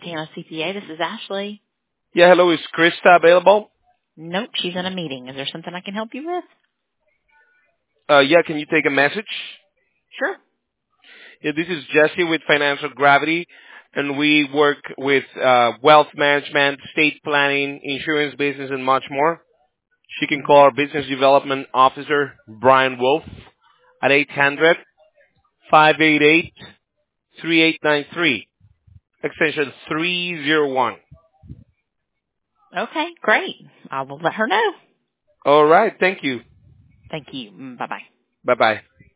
Montana CPA. This is Ashley. Yeah, hello. Is Krista available? Nope, she's in a meeting. Is there something I can help you with? Yeah, can you take a message? Sure. Yeah, this is Jesse with Financial Gravity, and we work with wealth management, estate planning, insurance business, and much more. She can call our business development officer, Brian Wolf, at 800-588-3893, extension 301. Okay, great. I will let her know. All right. Thank you. Thank you. Bye-bye. Bye-bye.